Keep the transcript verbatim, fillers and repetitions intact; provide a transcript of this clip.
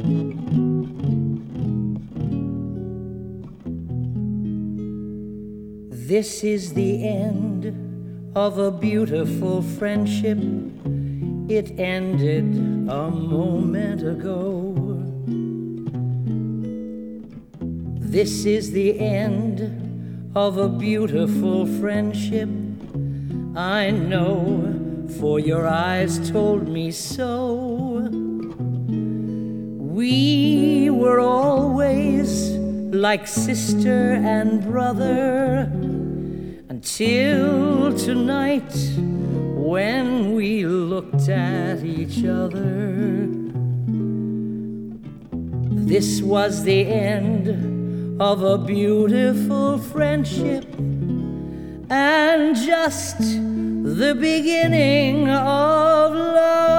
This is the end of a beautiful friendship. It ended a moment ago. This is the end of a beautiful friendship. I know, for your eyes told me so. We were always like sister and brother, until tonight when we looked at each other. This was the end of a beautiful friendship, and just the beginning of love.